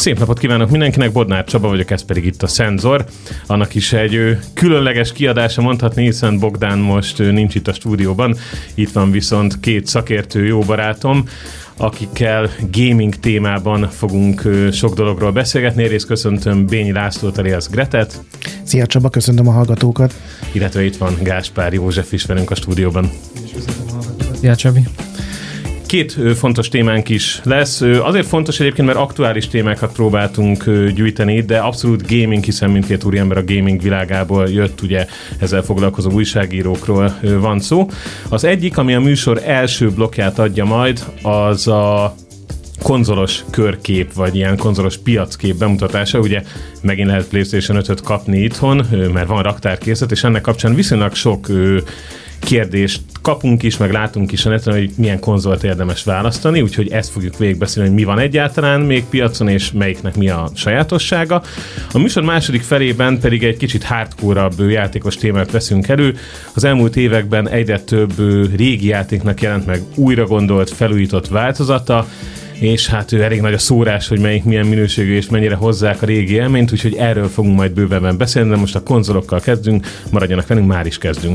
Szép napot kívánok mindenkinek, Bodnár Csaba vagyok, ez pedig itt a Szenzor. Annak is egy különleges kiadása mondhatni, hiszen Bogdán most nincs itt a stúdióban. Itt van viszont két szakértő, jó barátom, akikkel gaming témában fogunk sok dologról beszélgetni. Egyrészt köszöntöm Bényi Lászlót, alias Gretet. Szia Csaba, köszöntöm a hallgatókat. Illetve itt van Gáspár József is velünk a stúdióban. Szia Csabi. Két fontos témánk is lesz. Azért fontos egyébként, mert aktuális témákat próbáltunk gyűjteni, de abszolút gaming, hiszen mindkét úriember a gaming világából jött, ugye ezzel foglalkozó újságírókról van szó. Az egyik, ami a műsor első blokkját adja majd, az a konzolos körkép, vagy ilyen konzolos piackép bemutatása. Ugye megint lehet PlayStation 5-öt kapni itthon, mert van raktárkészlet, és ennek kapcsán viszonylag sok kérdést kapunk is, meg látunk is a neten, hogy milyen konzolt érdemes választani, úgyhogy ezt fogjuk végigbeszélni, hogy mi van egyáltalán még piacon, és melyiknek mi a sajátossága. A műsor második felében pedig egy kicsit hardcore-abb játékos témát veszünk elő. Az elmúlt években egyre több régi játéknak jelent meg újra gondolt, felújított változata, és hát elég nagy a szórás, hogy melyik milyen minőségű és mennyire hozzák a régi élményt, úgyhogy erről fogunk majd bővebben beszélni, de most a konzolokkal kezdünk, maradjanak velünk, már is kezdünk.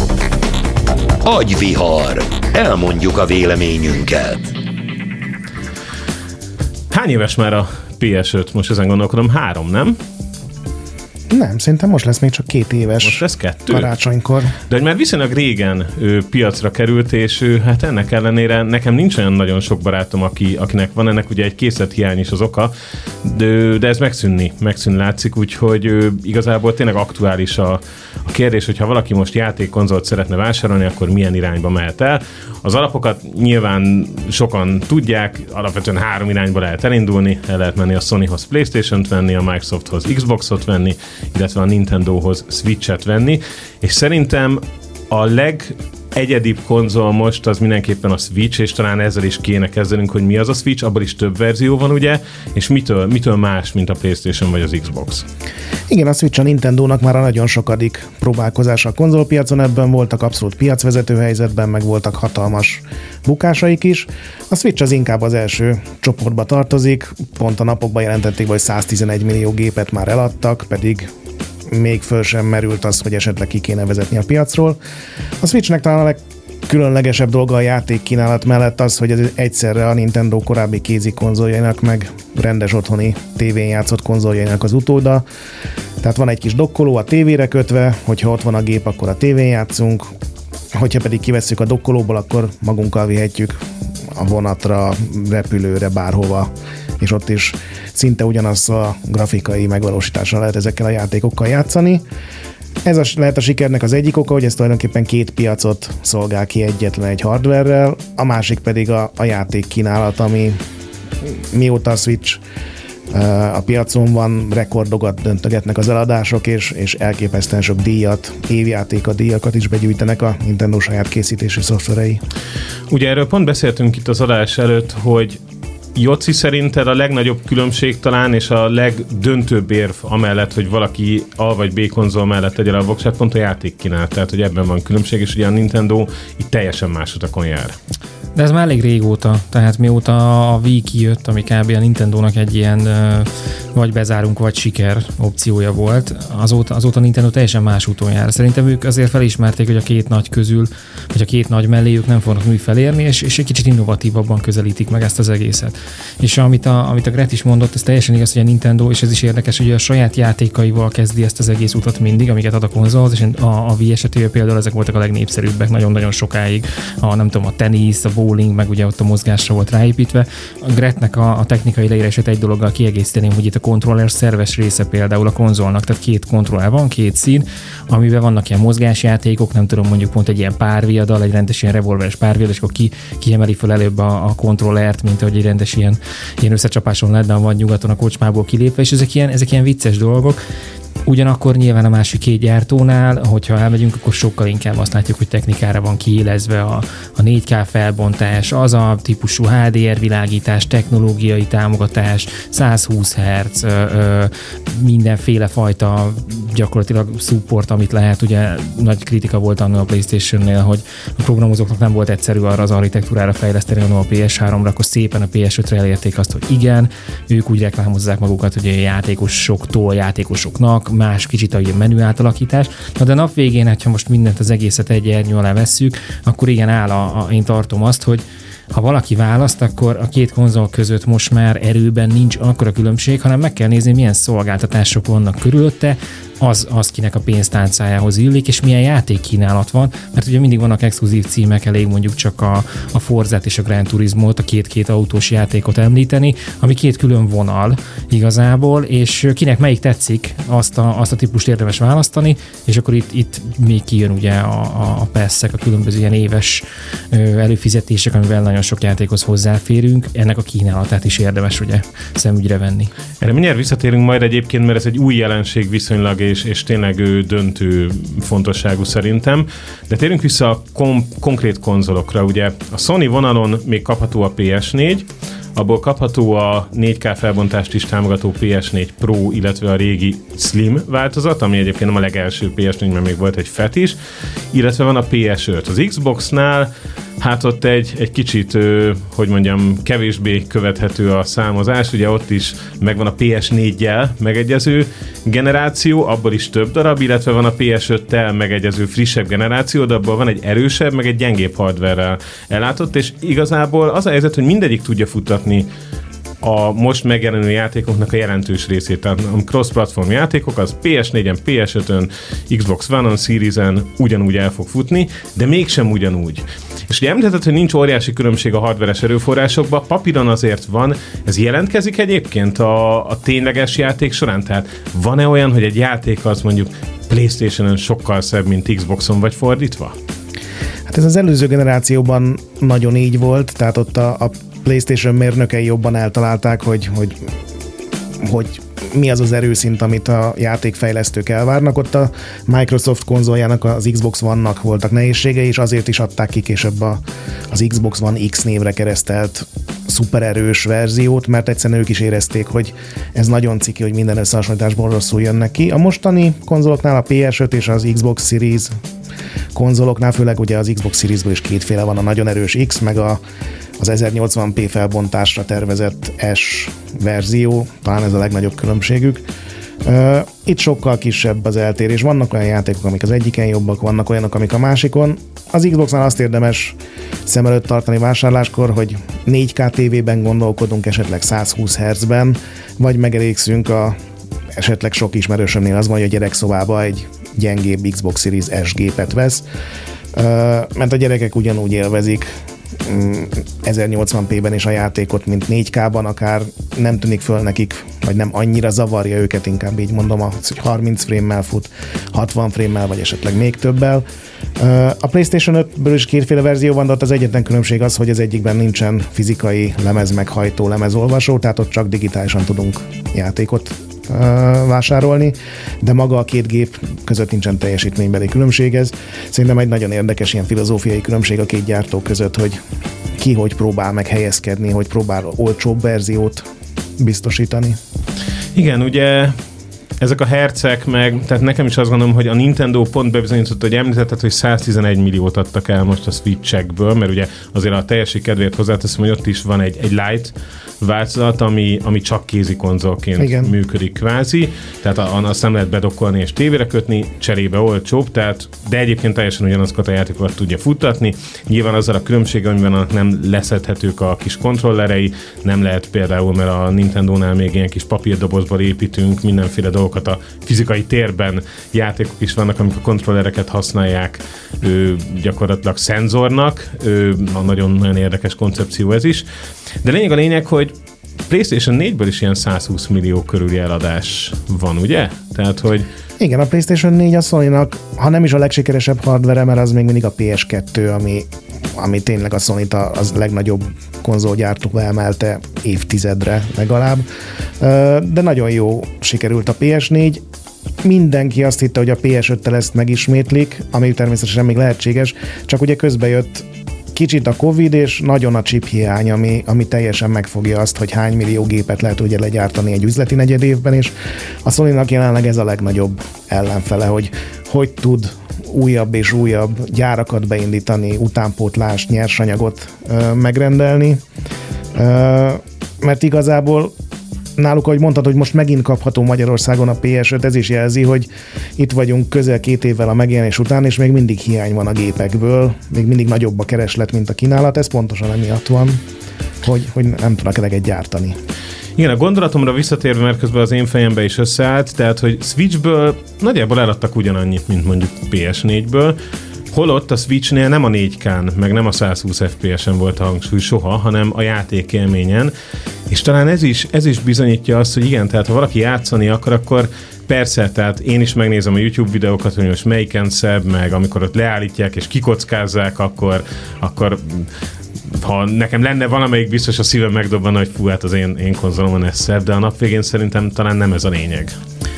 Agyvihar. Elmondjuk a véleményünket. Hány éves már a PS5? Most ezen gondolkodom, 3, nem? Nem, szerintem most lesz még csak 2 éves. Most lesz 2? Karácsonykor. De hogy már viszonylag régen piacra került, és hát ennek ellenére nekem nincs olyan nagyon sok barátom, akinek van, ennek ugye egy készlethiány is az oka, de ez megszűnni látszik, úgyhogy igazából tényleg aktuális a kérdés, hogyha valaki most játékkonzolt szeretne vásárolni, akkor milyen irányba mehet el. Az alapokat nyilván sokan tudják, alapvetően 3 irányba lehet elindulni, el lehet menni a Sonyhoz PlayStation-t venni, a Microsofthoz Xboxot venni, illetve a Nintendohoz Switch-et venni, és szerintem a legegyedibb konzol most az mindenképpen a Switch, és talán ezzel is kéne kezdenünk, hogy mi az a Switch, abból is több verzió van ugye, és mitől más, mint a PlayStation vagy az Xbox. Igen, a Switch a Nintendónak már a nagyon sokadik próbálkozása a konzolpiacon, ebben voltak abszolút piacvezető helyzetben, meg voltak hatalmas bukásaik is. A Switch az inkább az első csoportba tartozik, pont a napokban jelentették, hogy 111 millió gépet már eladtak, pedig még föl sem merült az, hogy esetleg ki kéne vezetni a piacról. A Switchnek talán a legkülönlegesebb dolga a játékkínálat mellett az, hogy ez egyszerre a Nintendo korábbi kézi konzoljainak, meg rendes otthoni tévén játszott konzoljainak az utóda. Tehát van egy kis dokkoló a tévére kötve, hogyha ott van a gép, akkor a tévén játszunk, hogyha pedig kivesszük a dokkolóból, akkor magunkkal vihetjük a vonatra, repülőre, bárhova, és ott is szinte ugyanaz a grafikai megvalósításra lehet ezekkel a játékokkal játszani. Ez lehet a sikernek az egyik oka, hogy ez tulajdonképpen 2 piacot szolgál ki egyetlen egy hardverrel, a másik pedig a játékkínálat, ami mióta a Switch a piacon van, rekordokat döntögetnek az eladások, és elképesztően sok díjat, díjakat is begyűjtenek a Nintendo saját készítési szoftverei. Ugye erről pont beszéltünk itt az adás előtt, hogy Jóci, szerinted a legnagyobb különbség talán, és a legdöntőbb érv amellett, hogy valaki A vagy B konzol mellett tegye a voksát, pont a játékkínálat, tehát hogy ebben van különbség, és ugye a Nintendo itt teljesen más utakon jár. De ez már elég régóta, tehát mióta a Wii kijött, ami kb. A Nintendónak egy ilyen vagy bezárunk, vagy siker opciója volt, azóta Nintendo teljesen más úton jár. Szerintem ők azért felismerték, hogy a 2 nagy közül, vagy a 2 nagy mellé ők nem fognak úgy felérni, és egy kicsit innovatívabban közelítik meg ezt az egészet. És amit a Gret is mondott, ez teljesen igaz, hogy a Nintendo, és ez is érdekes, hogy a saját játékaival kezdi ezt az egész utat mindig, amiket ad a konzolhoz, és a Wii esetében például ezek voltak a legnépszerűbbek nagyon-nagyon sokáig. A tenisz, a bowling, meg ugye ott a mozgásra volt ráépítve. A Gretnek a technikai leírását egy dologgal kiegészíteném, hogy itt a kontroller szerves része például a konzolnak, tehát 2 kontroller van, 2 szín, amiben vannak ilyen mozgásjátékok, nem tudom, mondjuk pont egy ilyen párviadal, egy rendes ilyen revolveres párviadal, és akkor kiemeli fel előbb a kontrollert, mint hogy egy rendes ilyen összecsapáson lehet, de van nyugaton a kocsmából kilépve, és ezek ilyen vicces dolgok. Ugyanakkor nyilván a másik két gyártónál, hogyha elmegyünk, akkor sokkal inkább azt látjuk, hogy technikára van kiélezve a 4K felbontás, az a típusú HDR világítás, technológiai támogatás, 120 Hz, mindenféle fajta gyakorlatilag support, amit lehet. Ugye nagy kritika volt annak a PlayStation-nél, hogy a programozóknak nem volt egyszerű arra az architektúrára fejleszteni a PS3-ra, akkor szépen a PS5-re elérték azt, hogy igen, ők úgy reklámozzák magukat, hogy a játékosoktól játékosoknak, más kicsit a menü átalakítás. De nap végén, ha most mindent az egészet egy ernyő alá vesszük, akkor igen, én tartom azt, hogy ha valaki választ, akkor a két konzol között most már erőben nincs akkora különbség, hanem meg kell nézni, milyen szolgáltatások vannak körülötte, az kinek a pénztárcájához illik, és milyen játékkínálat van, mert ugye mindig vannak exkluzív címek, elég mondjuk csak a Forzát és a Gran Turismót, a két autós játékot említeni, ami két külön vonal igazából, és kinek melyik tetszik, azt a típust érdemes választani, és akkor itt még kijön ugye a PES-ek, a különböző ilyen éves előfizetések, amivel nagyon sok játékhoz hozzáférünk, ennek a kínálatát is érdemes ugye szemügyre venni. Erre mindjárt visszatérünk majd egyébként, mert ez egy új jelenség viszonylag, és tényleg döntő fontosságú szerintem. De térjünk vissza a konkrét konzolokra. Ugye a Sony vonalon még kapható a PS4, abból kapható a 4K felbontást is támogató PS4 Pro, illetve a régi Slim változat, ami egyébként nem a legelső PS4, mert még volt egy FAT is, illetve van a PS5. Az Xboxnál hát ott egy kicsit, hogy mondjam, kevésbé követhető a számozás, ugye ott is megvan a PS4-jel megegyező generáció, abból is több darab, illetve van a PS5-tel megegyező frissebb generáció, de abból van egy erősebb, meg egy gyengébb hardware-rel ellátott, és igazából az a helyzet, hogy mindegyik tudja futtatni a most megjelenő játékoknak a jelentős részét. Tehát a cross-platform játékok, az PS4-en, PS5-ön, Xbox One-on, Series-en ugyanúgy el fog futni, de mégsem ugyanúgy. És ugye említetted, hogy nincs óriási különbség a hardveres erőforrásokban, papíron azért van. Ez jelentkezik egyébként a tényleges játék során? Tehát van-e olyan, hogy egy játék az mondjuk PlayStation-on sokkal szebb, mint Xboxon, vagy fordítva? Hát ez az előző generációban nagyon így volt, tehát ott a PlayStation mérnökei jobban eltalálták, hogy mi az erőszint, amit a játékfejlesztők elvárnak. Ott a Microsoft konzoljának, az Xbox One-nak voltak nehézségei, és azért is adták ki később az Xbox One X névre keresztelt szupererős verziót, mert egyszerűen ők is érezték, hogy ez nagyon ciki, hogy minden összehasonlításból rosszul jönnek ki. A mostani konzoloknál a PS5 és az Xbox Series konzoloknál, főleg ugye az Xbox Seriesből is kétféle van, a nagyon erős X, meg az 1080p felbontásra tervezett S verzió, talán ez a legnagyobb különbségük. Itt sokkal kisebb az eltérés. Vannak olyan játékok, amik az egyiken jobbak, vannak olyanok, amik a másikon. Az Xboxnál azt érdemes szem előtt tartani vásárláskor, hogy 4K TV-ben gondolkodunk, esetleg 120 Hz-ben, vagy megelégszünk esetleg sok ismerősömnél az van, hogy a gyerekszobába egy gyengébb Xbox Series S gépet vesz, mert a gyerekek ugyanúgy élvezik 1080p-ben is a játékot, mint 4K-ban, akár nem tűnik föl nekik, vagy nem annyira zavarja őket, inkább így mondom, hogy 30 frame-mel fut, 60 frame-mel, vagy esetleg még többel. A PlayStation 5-ből is kétféle verzió van, de ott az egyetlen különbség az, hogy az egyikben nincsen fizikai lemezmeghajtó, lemezolvasó, tehát ott csak digitálisan tudunk játékot vásárolni, de maga a két gép között nincsen teljesítménybeli különbség. Ez szerintem egy nagyon érdekes ilyen filozófiai különbség a két gyártó között, hogy ki hogy próbál meg helyezkedni, hogy próbál olcsóbb verziót biztosítani. Igen, ugye ezek a hercek meg, tehát nekem is azt gondolom, hogy a Nintendo pont bebizonyította, hogy említetted, hogy 111 milliót adtak el most a Switch-ekből, mert ugye azért a teljesség kedvéért hozzáteszem, hogy ott is van egy Lite változat, ami csak kézi konzolként működik kvázi, tehát azt nem lehet bedokkolni és tévére kötni, cserébe olcsóbb, de egyébként teljesen ugyanazokat a játékokat tudja futtatni. Nyilván azzal a különbséggel, amiben nem leszedhetők a kis kontrollerei, nem lehet például, mert a Nintendónál még ilyen kis papírdobozból építünk mindenféle dolgokat a fizikai térben, játékok is vannak, amik a kontrollereket használják gyakorlatilag szenzornak, nagyon érdekes koncepció ez is. De lényeg a lényeg, hogy PlayStation 4-ből is ilyen 120 millió körüli eladás van, ugye? Tehát, hogy... Igen, a PlayStation 4 a Sony-nak, ha nem is a legsikeresebb hardware, mert az még mindig a PS2, ami tényleg a Sony-t az legnagyobb konzolgyártóba emelte évtizedre legalább. De nagyon jó sikerült a PS4. mindenki azt hitte, hogy a PS5-tel ezt megismétlik, ami természetesen még lehetséges, csak ugye közbe jött kicsit a Covid, és nagyon a chip hiány, ami teljesen megfogja azt, hogy hány millió gépet lehet ugye legyártani egy üzleti negyedévben, és a Sony-nak jelenleg ez a legnagyobb ellenfele, hogy tud újabb és újabb gyárakat beindítani, utánpótlás, nyersanyagot megrendelni, mert igazából náluk, ahogy mondtad, hogy most megint kapható Magyarországon a PS5, ez is jelzi, hogy itt vagyunk közel 2 évvel a megjelenés után, és még mindig hiány van a gépekből, még mindig nagyobb a kereslet, mint a kínálat, ez pontosan emiatt van, hogy nem tudnak eleget gyártani. Igen, a gondolatomra visszatérve, mert közben az én fejembe is összeállt, tehát, hogy Switchből nagyjából eladtak ugyanannyit, mint mondjuk PS4-ből, holott a Switchnél nem a 4K-n, meg nem a 120 FPS-en volt a hangsúly soha, hanem a játékélményen, és talán ez is bizonyítja azt, hogy igen, tehát ha valaki játszani akar, akkor persze, tehát én is megnézem a YouTube videókat, hogy most melyiken szebb, meg amikor ott leállítják és kikockázzák, akkor ha nekem lenne valamelyik, biztos a szívem megdobbanna, hogy fú, hát az én konzolomon ez szebb, de a nap végén szerintem talán nem ez a lényeg.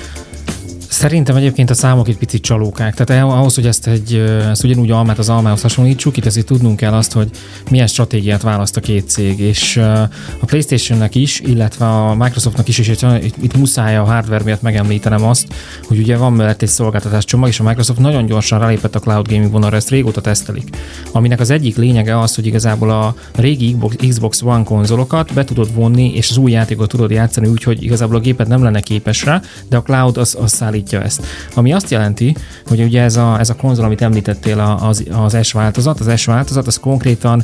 Szerintem egyébként a számok egy picit csalókák. Tehát ahhoz, hogy ezt ugyanúgy almát az almához hasonlítsuk, itt azért tudnunk kell azt, hogy milyen stratégiát választ a két cég, és a PlayStation-nek is, illetve a Microsoftnak is, és itt muszáj a hardware miatt megemlítenem azt, hogy ugye van mellett egy szolgáltatás csomag, és a Microsoft nagyon gyorsan rálépett a cloud gaming vonalra, ezt régóta tesztelik. Aminek az egyik lényege az, hogy igazából a régi Xbox One konzolokat be tudod vonni, és az új játékot tudod játszani úgy, hogy igazából a géped nem lenne képes rá, de a cloud az szállítja ezt. Ami azt jelenti, hogy ugye ez a konzol, amit említettél, az S változat, az konkrétan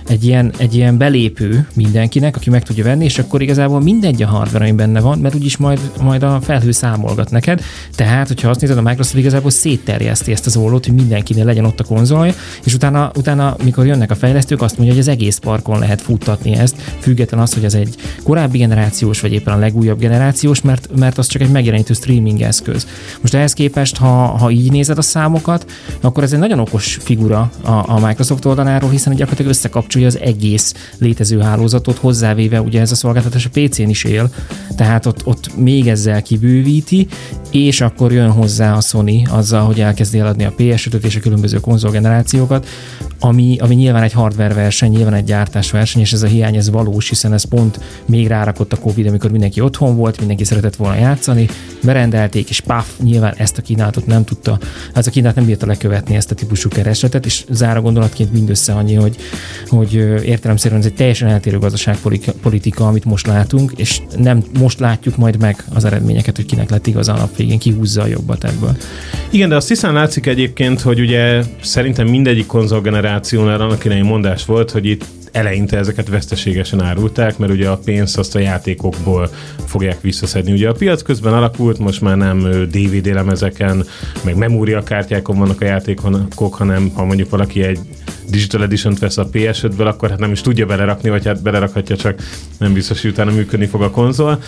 egy ilyen belépő mindenkinek, aki meg tudja venni, és akkor igazából mindegy a hardware, ami benne van, mert úgyis majd a felhő számolgat neked. Tehát, hogyha azt nézed, a Microsoft igazából szétterjeszti ezt az ollót, hogy mindenkinél legyen ott a konzolja, és utána, mikor jönnek a fejlesztők, azt mondja, hogy az egész parkon lehet futtatni ezt, független az, hogy ez egy korábbi generációs, vagy éppen a legújabb generációs, mert az csak egy megjelenítő streaming eszköz. Most ehhez képest, ha így nézed a számokat, akkor ez egy nagyon okos figura a Microsoft oldaláról, hiszen gyakorlatilag összekapcsolja az egész létező hálózatot, hozzávéve ugye ez a szolgáltatás a PC-n is él, tehát ott még ezzel kibővíti, és akkor jön hozzá a Sony azzal, hogy elkezdi eladni a PS5-öt és a különböző konzolgenerációkat, ami nyilván egy hardware verseny, nyilván egy gyártás verseny, és ez a hiány ez valós, hiszen ez pont még rárakott a Covid, amikor mindenki otthon volt, mindenki szeretett volna játszani, berendelték, és nyilván ezt a kínálatot nem tudta, ez a kínálat nem bírta lekövetni ezt a típusú keresletet, és záró gondolatként mindössze annyi, hogy értelemszerűen ez egy teljesen eltérő gazdaságpolitika, amit most látunk, és nem most látjuk majd meg az eredményeket, hogy kinek lett igaz a nap végén, ki húzza a jobbat ebből. Igen, de azt hiszen látszik egyébként, hogy ugye szerintem mindegyik konzolgenerációnál annak idején mondás volt, hogy itt eleinte ezeket veszteségesen árulták, mert ugye a pénzt azt a játékokból fogják visszaszedni. Ugye a piac közben alakult, most már nem DVD lemezeken, meg memóriakártyákon vannak a játékok, hanem ha mondjuk valaki egy Digital Edition-t vesz a PS5-ből, akkor hát nem is tudja belerakni, vagy hát belerakhatja, csak nem biztos, hogy utána működni fog a konzol.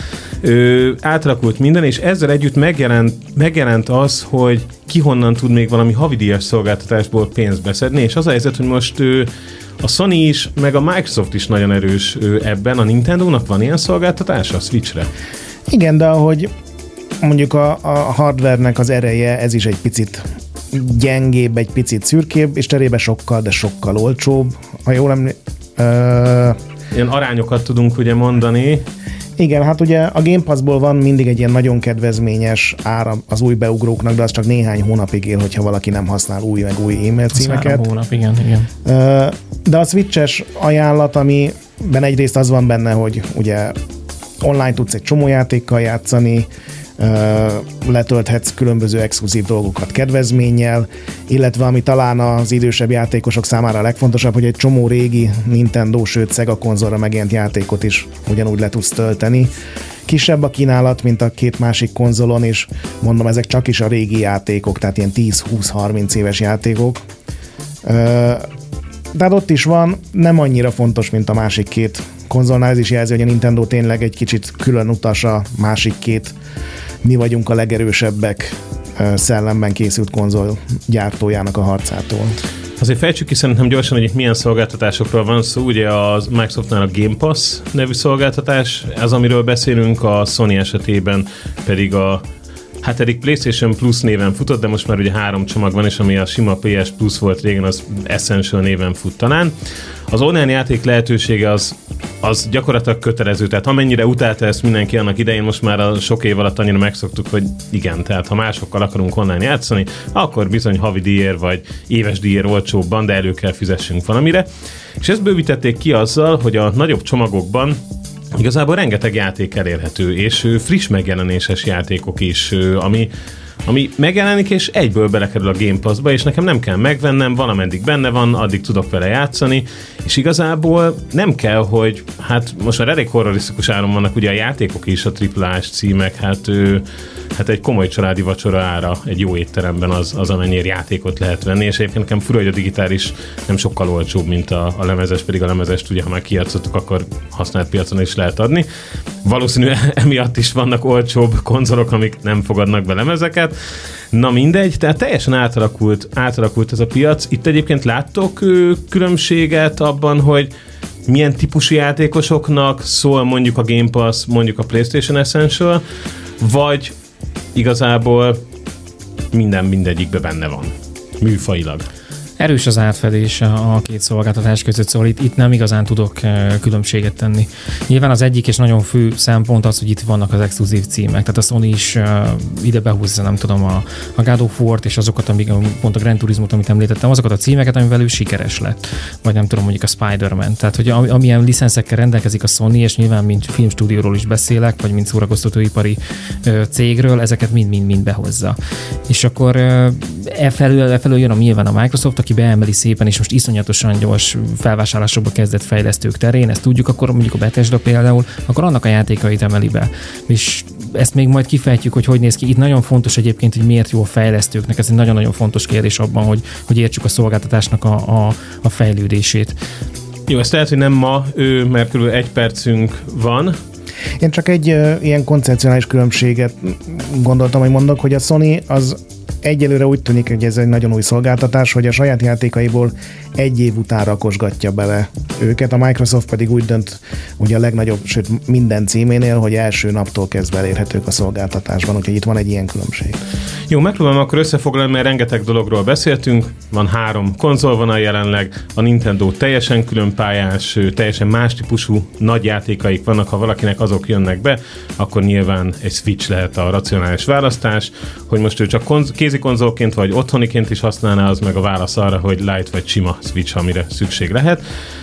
Átalakult minden, és ezzel együtt megjelent az, hogy ki honnan tud még valami havidíjas szolgáltatásból pénzt beszedni, és az a helyzet, hogy most a Sony is, meg a Microsoft is nagyon erős ebben. A Nintendónak van ilyen szolgáltatása a Switchre? Igen, de ahogy mondjuk a hardware-nek az ereje, ez is egy picit gyengébb, egy picit szürkébb, és cserébe sokkal, de sokkal olcsóbb. Ha jól ilyen arányokat tudunk ugye mondani. Igen, hát ugye a Game Pass-ból van mindig egy ilyen nagyon kedvezményes ára az új beugróknak, de az csak néhány hónapig él, hogyha valaki nem használ új e-mail címeket. 3 hónap, igen. De a Switch-es ajánlat, amiben egyrészt az van benne, hogy ugye online tudsz egy csomó játékkal játszani, letölthetsz különböző exkluzív dolgokat kedvezménnyel, illetve ami talán az idősebb játékosok számára a legfontosabb, hogy egy csomó régi Nintendo, sőt Sega konzolra megjelent játékot is ugyanúgy le tudsz tölteni. Kisebb a kínálat, mint a két másik konzolon, és mondom, ezek csak is a régi játékok, tehát ilyen 10-20-30 éves játékok. De ott is van, nem annyira fontos, mint a másik két konzolnál, ez is jelzi, hogy a Nintendo tényleg egy kicsit külön utas a másik két mi vagyunk a legerősebbek szellemben készült konzol gyártójának a harcától. Azért fejtsük ki szerintem gyorsan, hogy itt milyen szolgáltatásokról van szó. Ugye a Microsoftnál a Game Pass nevű szolgáltatás, ez amiről beszélünk, a Sony esetében pedig a Hát eddig PlayStation Plus néven futott, de most már ugye 3 csomag van, és ami a sima PS Plus volt régen, az Essential néven fut talán. Az online játék lehetősége az gyakorlatilag kötelező, tehát amennyire utálta ezt mindenki annak idején, most már a sok év alatt annyira megszoktuk, hogy igen, tehát ha másokkal akarunk online játszani, akkor bizony havi díjért vagy éves díjért olcsóbban, de elő kell fizessünk valamire. És ezt bővítették ki azzal, hogy a nagyobb csomagokban igazából rengeteg játék elérhető, és friss megjelenéses játékok is, ami megjelenik, és egyből belekerül a Game Pass-ba, és nekem nem kell megvennem, valameddig benne van, addig tudok vele játszani, és igazából nem kell, hogy hát most már elég horrorisztikus áron vannak ugye a játékok is, a AAA-s címek, hát egy komoly családi vacsora ára egy jó étteremben az amennyire játékot lehet venni, és egyébként nekem fura, hogy a digitális nem sokkal olcsóbb, mint a lemezes, pedig a lemezest ugye, ha már kijátszottuk, akkor használt piacon is lehet adni. Valószínűleg emiatt is vannak olcsóbb konzolok, amik nem fogadnak be lemezeket. Na mindegy, tehát teljesen átalakult ez a piac. Itt egyébként láttok különbséget abban, hogy milyen típusú játékosoknak szól mondjuk a Game Pass, mondjuk a PlayStation Essential, vagy igazából mindegyikben benne van, műfajilag. Erős az átfedés a két szolgáltatás között, szóval itt nem igazán tudok különbséget tenni. Nyilván az egyik és nagyon fő szempont az, hogy itt vannak az exkluzív címek, tehát a Sony is ide behúzza, nem tudom, a God of War-t és azokat, pont a Gran Turismo-t, amit említettem, azokat a címeket, amivel ő sikeres lett. Vagy nem tudom, mondjuk a Spider-Man. Tehát, hogy amilyen licenszekkel rendelkezik a Sony, és nyilván mint filmstúdióról is beszélek, vagy mint szórakoztatóipari cégről, ezeket mind behozza. És akkor efelől jön nyilván a Microsoft, aki beemeli szépen, és most iszonyatosan gyors felvásárlásokba kezdett fejlesztők terén, ezt tudjuk, akkor mondjuk a Bethesda például, akkor annak a játékait emeli be. És ezt még majd kifejtjük, hogy néz ki. Itt nagyon fontos egyébként, hogy miért jó a fejlesztőknek. Ez egy nagyon-nagyon fontos kérdés abban, hogy értsük a szolgáltatásnak a fejlődését. Jó, ezt lehet, hogy nem ma, mert kb. 1 percünk van. Én csak egy ilyen koncepcionális különbséget gondoltam, hogy mondok, hogy a Sony az egyelőre úgy tűnik, hogy ez egy nagyon új szolgáltatás, hogy a saját játékaiból 1 év után rakosgatja bele őket, a Microsoft pedig úgy dönt, ugye a legnagyobb, sőt minden címénél, hogy első naptól kezdve elérhetők a szolgáltatásban, úgyhogy itt van egy ilyen különbség. Jó, megpróbálom akkor összefoglalni, mert rengeteg dologról beszéltünk, van 3 konzolvonal jelenleg, a Nintendo teljesen különpályás, teljesen más típusú nagy játékaik vannak, ha valakinek azok jönnek be, akkor nyilván egy Switch lehet a racionális választás, hogy most ő csak kézi konzolként vagy otthoniként is használná, az meg a válasz arra, hogy light vagy sima Switch, amire szükség lehet.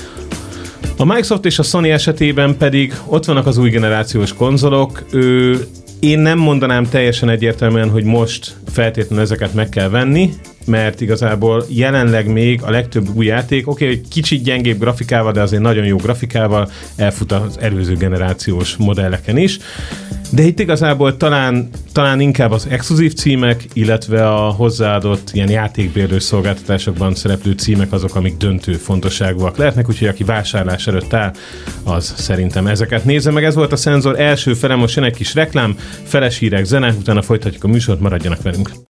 A Microsoft és a Sony esetében pedig ott vannak az új generációs konzolok. Én nem mondanám teljesen egyértelműen, hogy most feltétlenül ezeket meg kell venni, mert igazából jelenleg még a legtöbb új játék, hogy kicsit gyengébb grafikával, de azért nagyon jó grafikával elfut az előző generációs modelleken is. De itt igazából talán inkább az exkluzív címek, illetve a hozzáadott ilyen játékbérlő szolgáltatásokban szereplő címek azok, amik döntő fontosságúak lehetnek, úgyhogy aki vásárlás előtt áll, az szerintem ezeket nézze meg. Ez volt a Szenzor első fele, most jön egy kis reklám, feles hírek, zene, utána folytatjuk a műsort, maradjanak velünk.